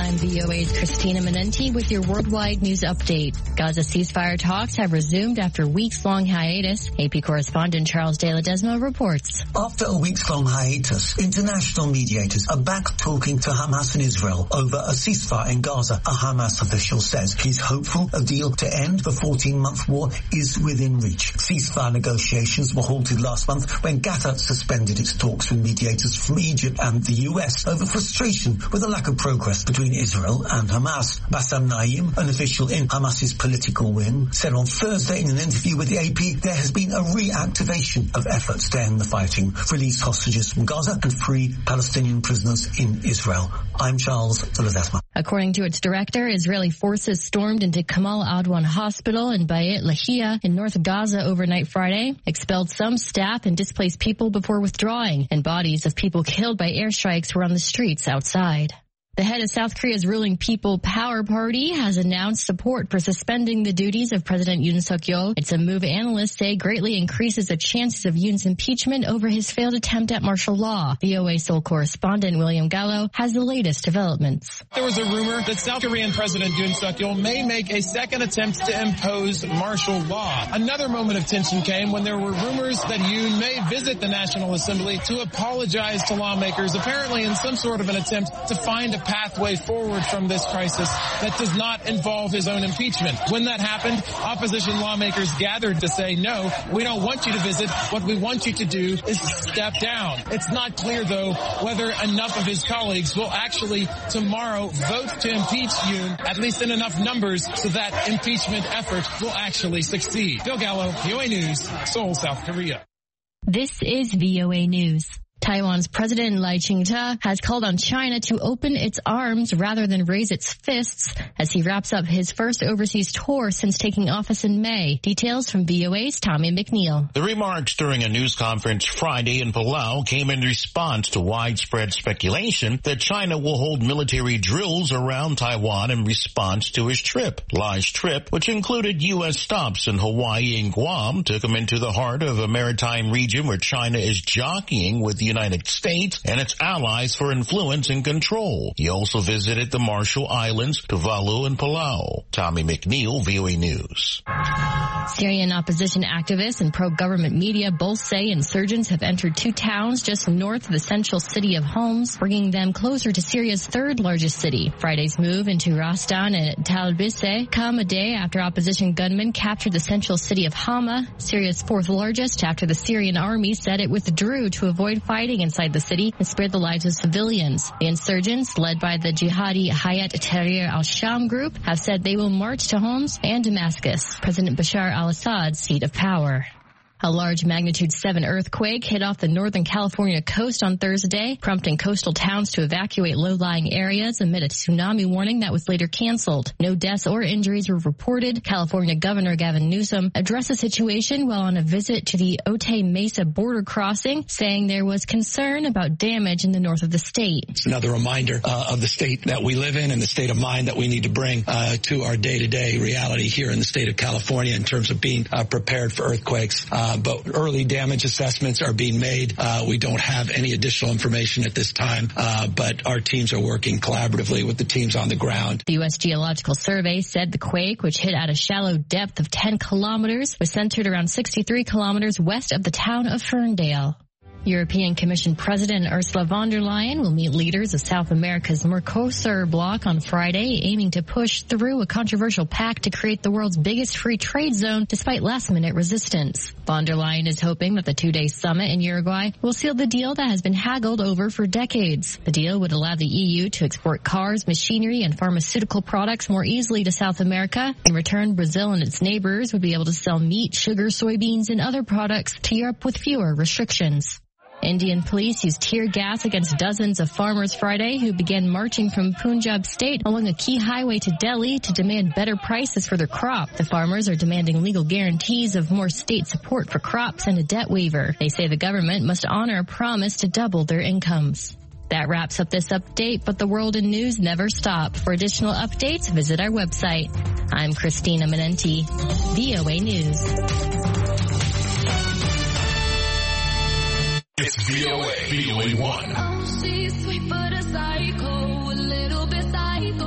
I'm VOA's Christina Menenti with your worldwide news update. Gaza ceasefire talks have resumed after weeks-long hiatus. AP correspondent Charles De Ledesma reports. After a weeks-long hiatus, international mediators are back talking to Hamas and Israel over a ceasefire in Gaza. A Hamas official says he's hopeful a deal to end the 14-month war is within reach. Ceasefire negotiations were halted last month when Qatar suspended its talks with mediators from Egypt and the US over frustration with the lack of progress between Israel and Hamas. Bassam Naim, an official in Hamas's political wing, said on Thursday in an interview with the AP there has been a reactivation of efforts to end the fighting, release hostages from Gaza and free Palestinian prisoners in Israel. I'm Charles De Ledesma. According to its director, Israeli forces stormed into Kamal Adwan Hospital in Beit Lahia in North Gaza overnight Friday, expelled some staff and displaced people before withdrawing, and bodies of people killed by airstrikes were on the streets outside. The head of South Korea's ruling People Power Party has announced support for suspending the duties of President Yoon Suk-yeol. It's a move analysts say greatly increases the chances of Yoon's impeachment over his failed attempt at martial law. VOA Seoul correspondent William Gallo has the latest developments. There was a rumor that South Korean President Yoon Suk-yeol may make a second attempt to impose martial law. Another moment of tension came when there were rumors that Yoon may visit the National Assembly to apologize to lawmakers, apparently in some sort of an attempt to find a pathway forward from this crisis that does not involve his own impeachment. When that happened, opposition lawmakers gathered to say, no, we don't want you to visit. What we want you to do is step down. It's not clear, though, whether enough of his colleagues will actually tomorrow vote to impeach Yoon, at least in enough numbers, so that impeachment effort will actually succeed. Bill Gallo, VOA News, Seoul, South Korea. This is VOA News. Taiwan's President Lai Ching-te has called on China to open its arms rather than raise its fists as he wraps up his first overseas tour since taking office in May. Details from VOA's Tommy McNeil. The remarks during a news conference Friday in Palau came in response to widespread speculation that China will hold military drills around Taiwan in response to his trip. Lai's trip, which included U.S. stops in Hawaii and Guam, took him into the heart of a maritime region where China is jockeying with the United States and its allies for influence and control. He also visited the Marshall Islands, Tuvalu, and Palau. Tommy McNeil, VOA News. Syrian opposition activists and pro-government media both say insurgents have entered two towns just north of the central city of Homs, bringing them closer to Syria's third largest city. Friday's move into Rastan and Talbise come a day after opposition gunmen captured the central city of Hama, Syria's fourth largest, after the Syrian army said it withdrew to avoid fighting inside the city and spared the lives of civilians. The insurgents, led by the jihadi Hayat Tahrir al-Sham group, have said they will march to Homs and Damascus, President Bashar al-Assad's seat of power. A large magnitude 7 earthquake hit off the northern California coast on Thursday, prompting coastal towns to evacuate low-lying areas amid a tsunami warning that was later canceled. No deaths or injuries were reported. California Governor Gavin Newsom addressed the situation while on a visit to the Otay Mesa border crossing, saying there was concern about damage in the north of the state. It's another reminder of the state that we live in and the state of mind that we need to bring to our day-to-day reality here in the state of California in terms of being prepared for earthquakes. But early damage assessments are being made. We don't have any additional information at this time, but our teams are working collaboratively with the teams on the ground. The U.S. Geological Survey said the quake, which hit at a shallow depth of 10 kilometers, was centered around 63 kilometers west of the town of Ferndale. European Commission President Ursula von der Leyen will meet leaders of South America's Mercosur bloc on Friday, aiming to push through a controversial pact to create the world's biggest free trade zone despite last-minute resistance. Von der Leyen is hoping that the two-day summit in Uruguay will seal the deal that has been haggled over for decades. The deal would allow the EU to export cars, machinery, and pharmaceutical products more easily to South America. In return, Brazil and its neighbors would be able to sell meat, sugar, soybeans, and other products to Europe with fewer restrictions. Indian police used tear gas against dozens of farmers Friday who began marching from Punjab state along a key highway to Delhi to demand better prices for their crop. The farmers are demanding legal guarantees of more state support for crops and a debt waiver. They say the government must honor a promise to double their incomes. That wraps up this update, but the world in news never stop. For additional updates, visit our website. I'm Christina Menenti, VOA News. It's VOA 1. Oh, she's sweet but a psycho, a little bit psycho.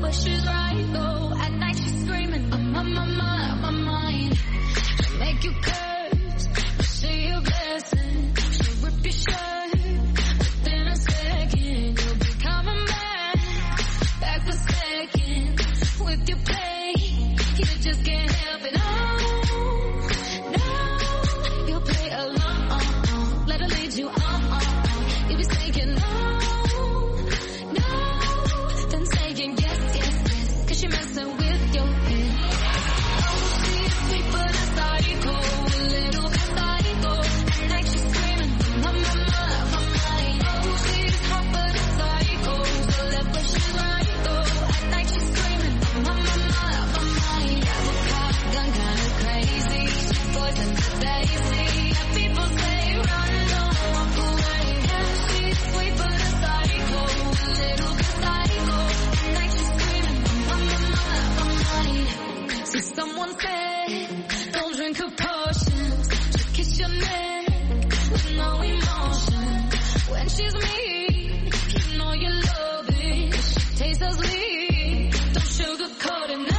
but she's right though. At night she's screaming, I'm on my mind. She'll make you curse, but say a blessing. She'll rip your shirt, within a second. You'll be coming back for seconds. With your play, you just can't help it. Oh, no, you'll play along. Let her lead you on. You'll be thinking, then saying yes, 'cause you're messing with your head. Oh, she's sweet but a psycho, a little bit psycho. At night she's screaming, my mind. Oh, she's hot but a psycho, so left but she's right though. At night she's screaming, my mind. Avocado gun kinda crazy, she's poison to Daisy. People say run, don't walk away. Yeah, she's sweet but a psycho, a little bit psycho. At night she's screaming, my mind. See, someone said, don't drink her potions, just kiss your neck with no emotion. When she's mean, you know you love it. She tastes so sweet, don't sugarcoat it.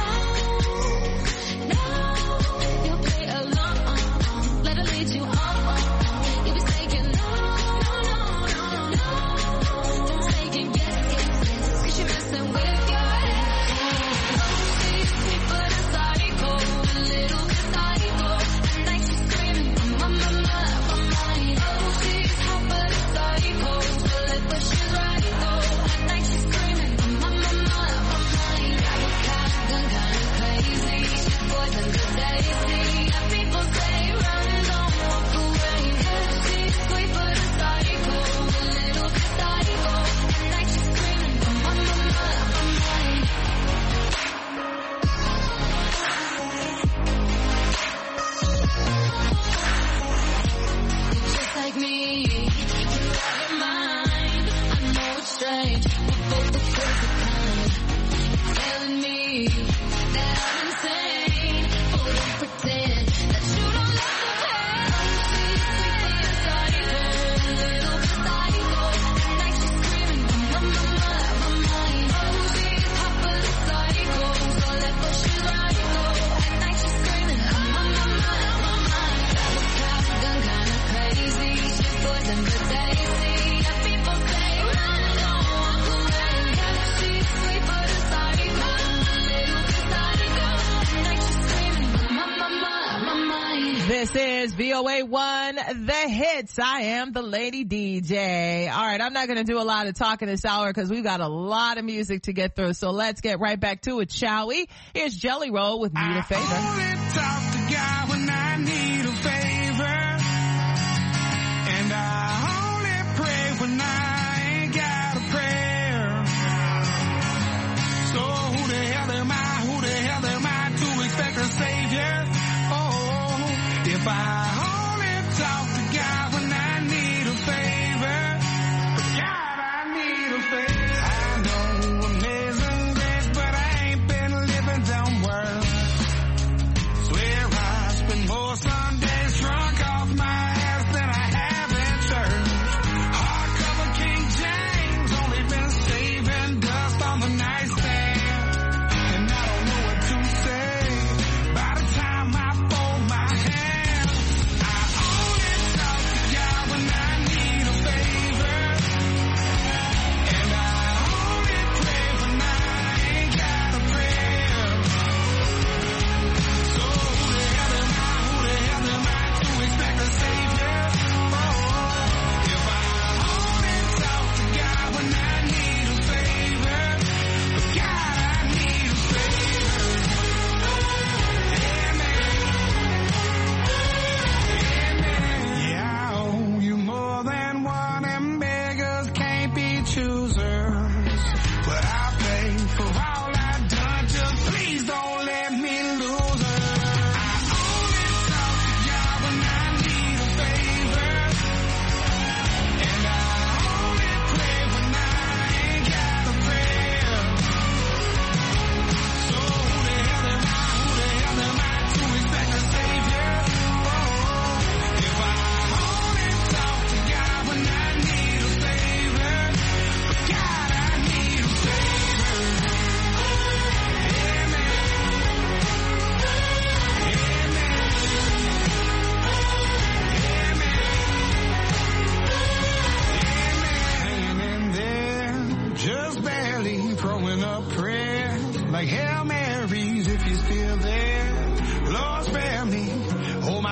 No, you'll play along. Let her lead you on. You'll be saying no. Then saying yes, 'cause you're messing with your head. Oh, she's sweet but a psycho, a little bit psycho. At night she's screaming, my mind. Oh, she's hot but a psycho, so left but she's right though. At night she's screaming, my mind. Avocado gun kinda crazy, she's poison to Daisy. People say run, don't walk away. Yeah, she's sweet but a psycho, a little bit psycho. At night she's screaming, my mind. Just like me, you're out of mind. I know it's strange, we're both the crazy kind. You're telling me that I'm insane. Oh, don't pretend that you don't love the pain. She's sweet but a psycho, a little bit psycho. At night she's screaming, my mind. Oh, she's hot but a psycho, so left but she's right though. At night she's screaming, my mind. Avocado gun kinda crazy, she's poison to Daisy. People say run, don't walk away. Yeah, she's sweet but a psycho, a little bit psycho. At night she's screaming, my mind. This is VOA1, The Hits. I am the Lady DJ. All right, I'm not going to do a lot of talking this hour because we've got a lot of music to get through. So let's get right back to it, shall we? Here's Jelly Roll with Need a Favor. I only talk to God when I need a favor, and I only pray when I ain't got a prayer. So who the hell am I to expect a savior? Oh, if I only talk to God when I need a favor, God, I need a favor. I know amazing grace, but I ain't been living down world. Swear I spend more Sundays drunk off my ass than I have in church. Hardcover King James, only been saving dust on the nightstand, and I don't know what to say by the time I fold my hands.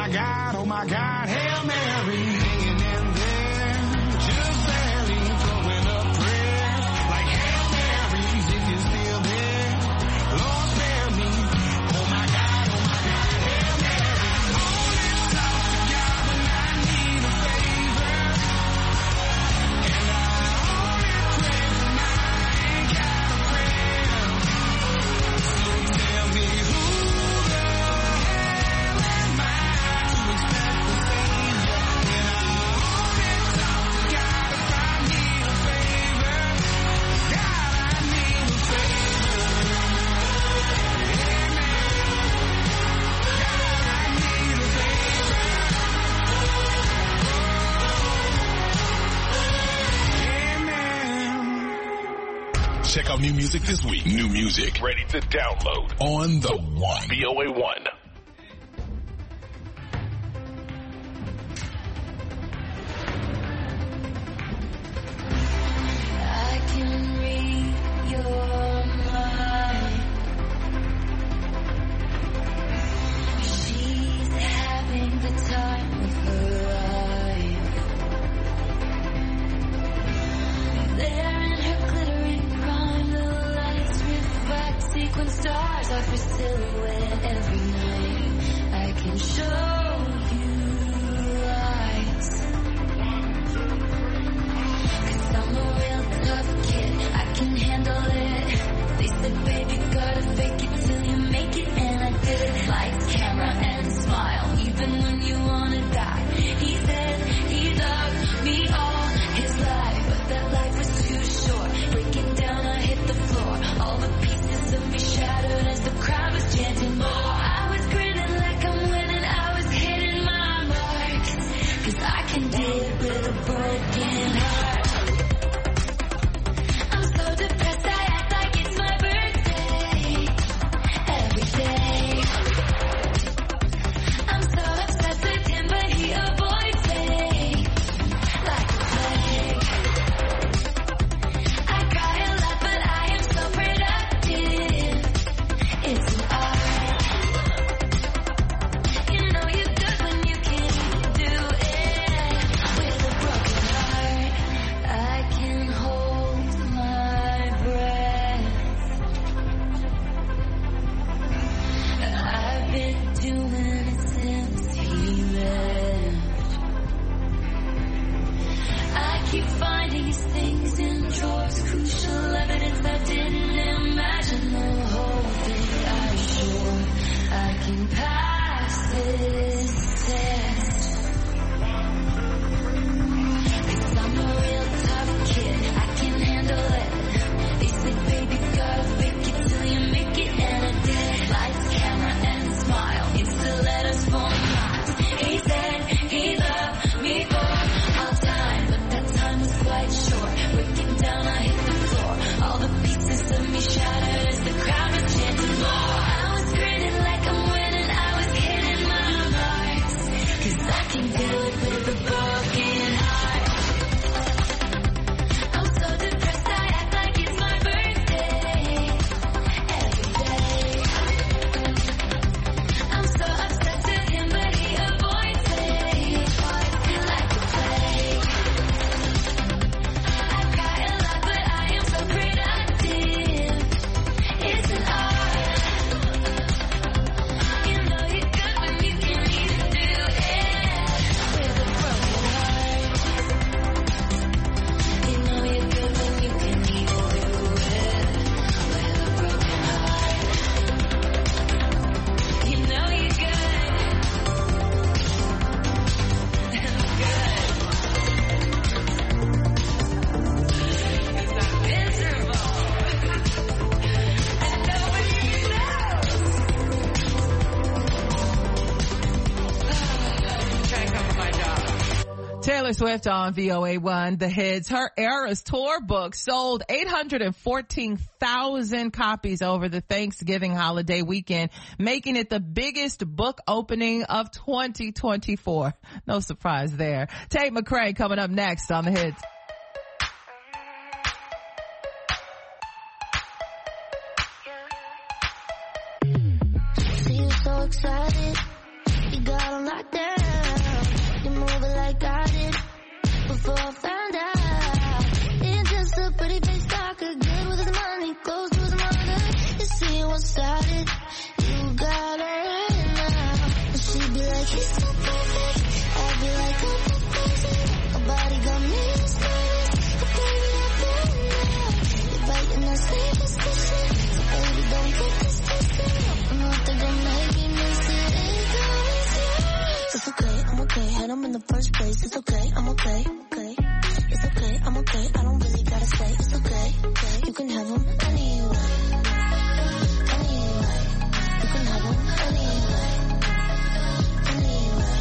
my God, Hail Mary, hanging in there, just barely throwing up prayers, like Hail Mary, if you're still there, Lord spare me, oh my God, Hail Mary, all this talk to God when I need a favor, and I only pray when I ain't got a prayer, so tell me who the hell am I to expect the Savior, when I only talk to God if I need a favor, God I need a favor, amen, God I need a favor, amen. Check out new music this week. New music ready to download on the One. VOA One. I can read your mind. She's having the time of her life. There in her glittering prime, the lights reflect sequin stars off her silhouette every night. I can show you lights. 'Cause I'm a real tough kid, I can handle it. They said, baby, gotta fake it till you make it, and I did it. Lights, camera, and smile, even when you wanna die. He said he loved me all his life, but that life was too short. Breaking down, I hit the floor. All the pieces of me shattered as the crowd was chanting more. I was grinning like I'm winning, I was hitting my marks. 'Cause I can do it with a broken heart. I'm so depressed, I act like it's my birthday. Every day. I'm so obsessed with him, but he avoids me like a plague. I cry a lot, but I am so productive. It's an art. You know you're good when you can do it with a broken heart. I can hold my breath. I've been doing it since he left. I keep finding his things in drawers, crucial evidence I didn't imagine. The whole thing, I'm sure I can pass this test. 'Cause I'm a real tough kid, I can handle it. They said, baby, gotta fake it till you make it, and I did. Lights, camera, and smile, it's the letters for miles. He said he loved me for all time, but that time was quite short. Breaking down, I hit the floor. All the pieces of me shattered as the crowd was chanting more. I was grinning like I'm winning, I was hitting my marks. 'Cause I can do it with a broken heart. I'm so depressed, I act like it's my birthday. Every day. I'm so obsessed with him, but he avoids me like a plague. I cry a lot, but I am so productive. It's an art. You know you're good when you can even do it with a broken heart. You know you're good when you can even do it with a broken heart. You know you're good. Good. 'Cause I'm miserable. And nobody knows. Try to cover my job. Taylor Swift on VOA1, The Hits. Her Eras tour book sold 814,000 copies over the Thanksgiving holiday weekend, making it the biggest book opening of 2024. No surprise there. Tate McRae coming up next on The Hits. See you so excited. You got on lockdown. I'm okay. Had them in the first place. It's okay, I'm okay. Okay. It's okay, I'm okay. I don't really gotta say it's okay. Okay. You can have them anyway. Anyway. You can have them anyway. Anyway.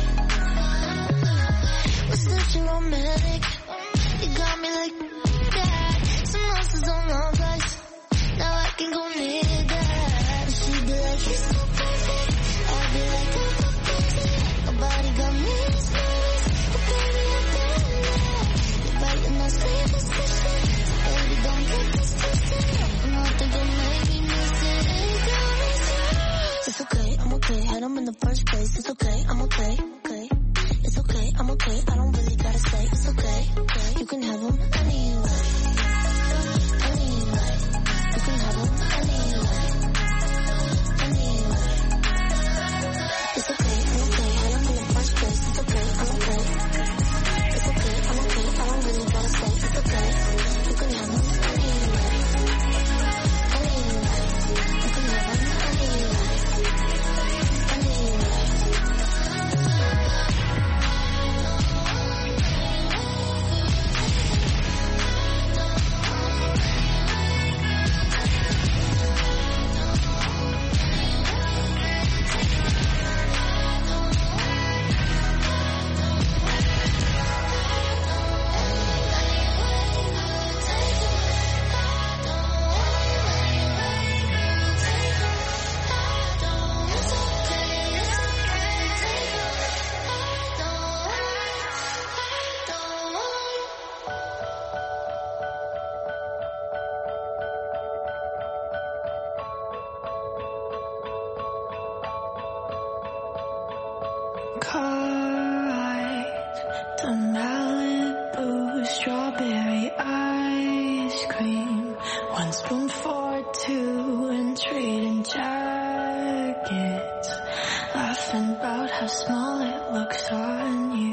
What's such a romantic? You got me like that. Some roses on my place. Now I can go near that. She'd be like, you're so perfect. I'd be like, oh, my body got me space. But baby, I've been there. You're biting my sleeve, especially. Baby, don't get this twisted. And I think I'll make me miss it. It's okay, I'm okay. Had them in the first place. It's okay, I'm okay. Okay. It's okay, I'm okay. I don't really gotta say it's okay. Okay. You can have them anyway. Anyway. You can have them anyway. Anyway. It's okay, I'm okay. Had them in the first place. It's okay, I'm okay. It's okay, I'm okay. I don't really gotta say it's okay. You can have them anyway. Anyway. You can have them anyway. Anyway. The Malibu strawberry ice cream. 1 spoon for 2 and trading jackets. Laughing about how small it looks on you.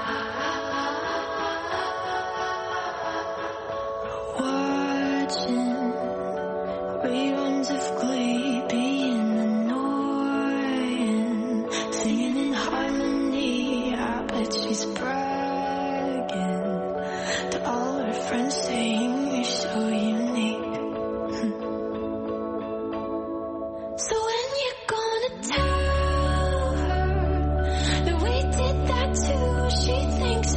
Watching reruns of Glee being annoying. Singing in harmony, I bet she's bragging to all her friends, saying you're so unique. So when you gonna tell her that we did that too? She thinks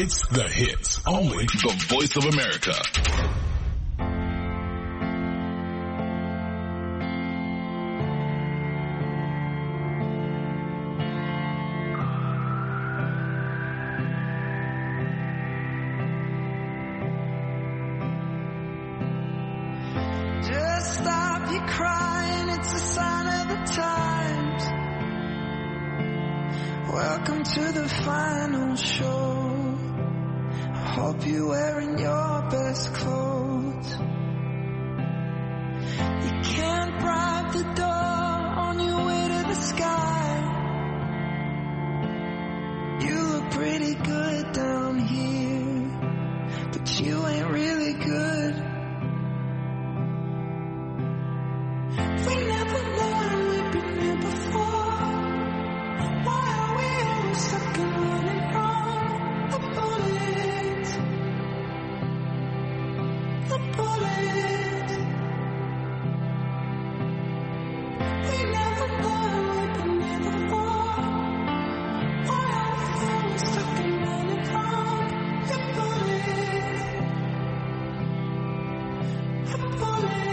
It's The Hits, only the Voice of America. Just stop your crying, it's a sign of the times. Welcome to the final show. I hope you're wearing your best clothes. You can't bribe the door on your way to the sky. You look pretty good down here, but you ain't really good. We never learned we've been here before. Why are we always stuck in running from the bullets? The bullets. We never learned we've been here before. Why are we always stuck in running from the bullets? The bullets.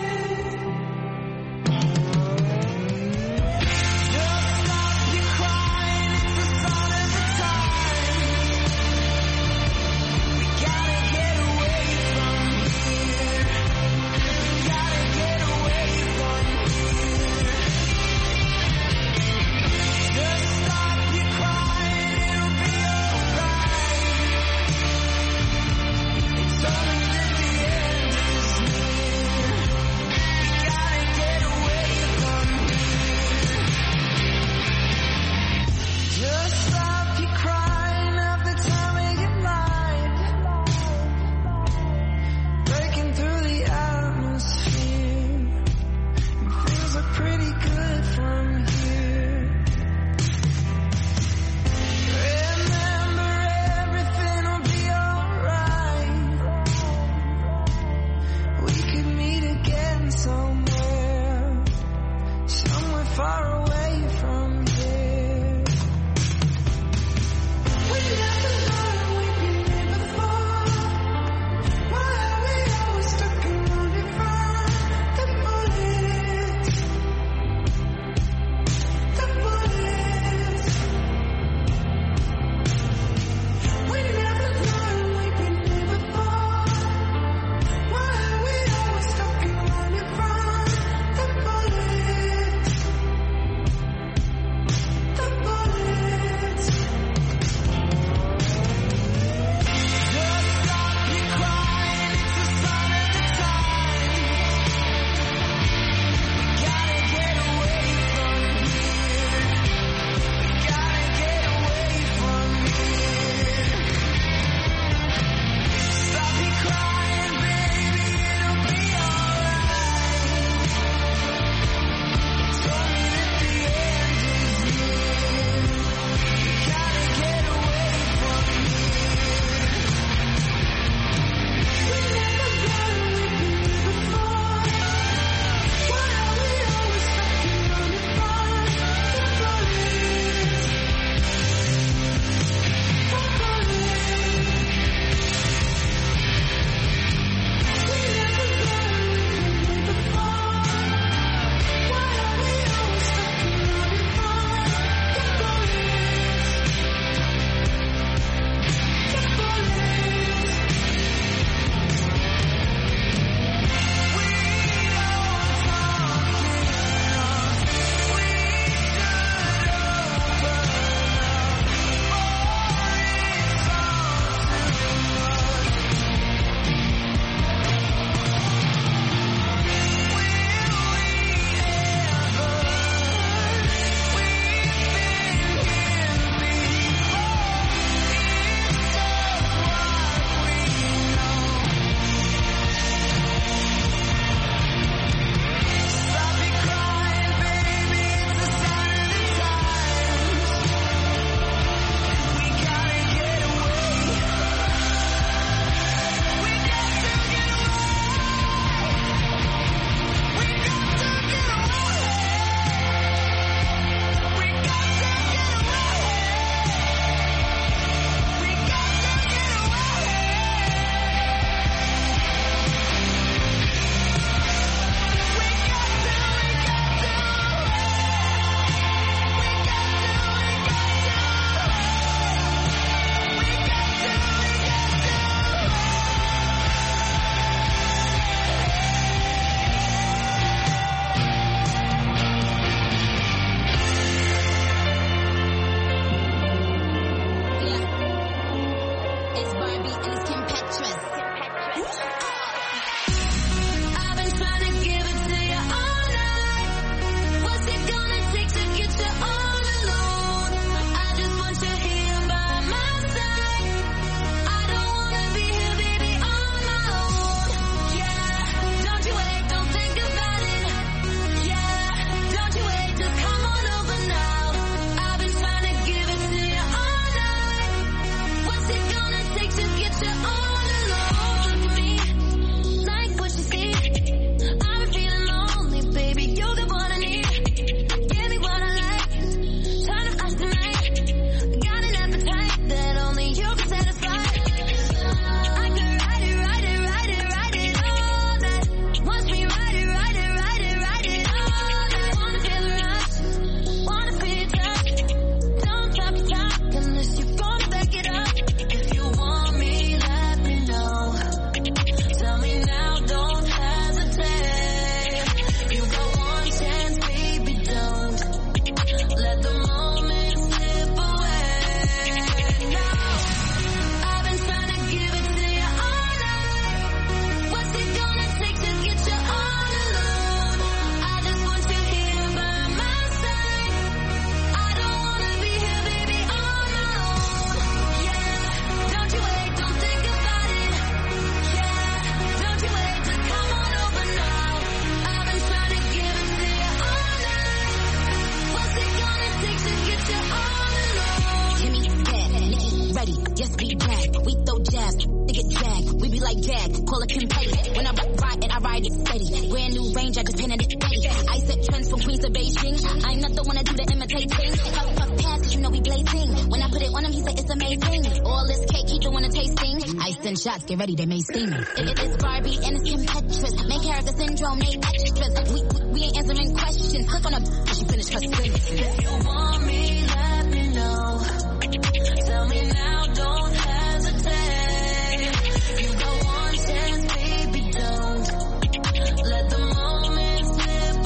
like Jag, call it Kim Petty. When I ride it, I ride it steady. Brand new range, I just painted it steady. I set trends from Queens to Beijing. I'm not the one that do the imitating. Puff, puff, pass, cause you know we blazing. When I put it on him, he say it's amazing. All this cake, he don't wanna tasting. I send shots, get ready, they may sting. It's Barbie and it's Kim Petras. Main character syndrome, they extras. We ain't answering questions. Click on her, she finished her sentence. If you want me, let me know. Tell me now, don't hesitate. You got one chance, baby, don't. Let the moment slip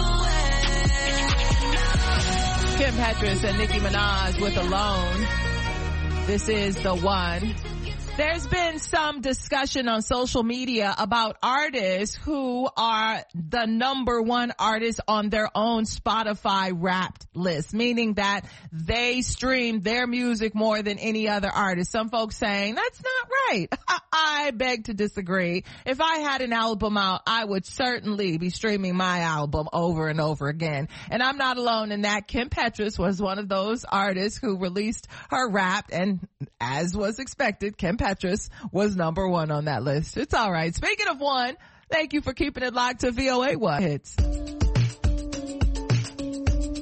away. Kim Petras and Nicki Minaj with Alone. This is The One. There's been some discussion on social media about artists who are the number one artist on their own Spotify Wrapped list, meaning that they stream their music more than any other artist. Some folks saying that's not right. I beg to disagree. If I had an album out, I would certainly be streaming my album over and over again. And I'm not alone in that. Kim Petras was one of those artists who released her Wrapped, and as was expected, Kim Petras was number one on that list. It's all right. Speaking of one, thank you for keeping it locked to VOA One Hits.